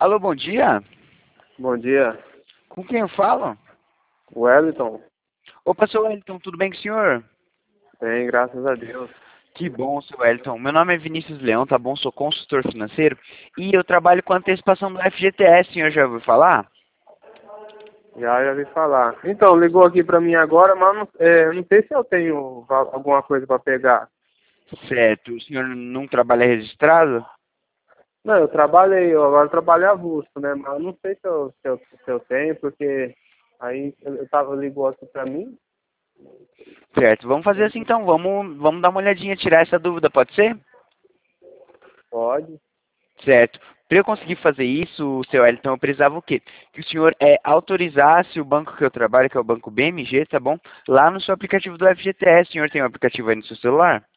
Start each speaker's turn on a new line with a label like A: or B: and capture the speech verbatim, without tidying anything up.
A: Alô, bom dia.
B: Bom dia,
A: Com quem eu falo?
B: Wellington.
A: Opa, seu Wellington, tudo bem com o senhor?
B: Bem, graças a Deus.
A: Que bom, seu Wellington. Meu nome é Vinícius Leão, tá bom? Sou consultor financeiro e eu trabalho com antecipação do F G T S, senhor já ouviu falar?
B: Já, já vi falar. Então, ligou aqui pra mim agora, mas não, é, não sei se eu tenho va- alguma coisa pra pegar.
A: Certo. O senhor não trabalha registrado?
B: Não, eu trabalhei, eu agora trabalho avulso, né? Mas eu não sei se eu, se eu, se eu tenho, porque aí eu eu tava, ligou aqui pra mim.
A: Certo. Vamos fazer assim então. Vamos, vamos dar uma olhadinha, tirar essa dúvida, pode ser?
B: Pode.
A: Certo. Para eu conseguir fazer isso, seu Wellington, eu precisava o quê? Que o senhor é, autorizasse o banco que eu trabalho, que é o Banco B M G, tá bom? Lá no seu aplicativo do F G T S. O senhor tem um aplicativo aí no seu celular?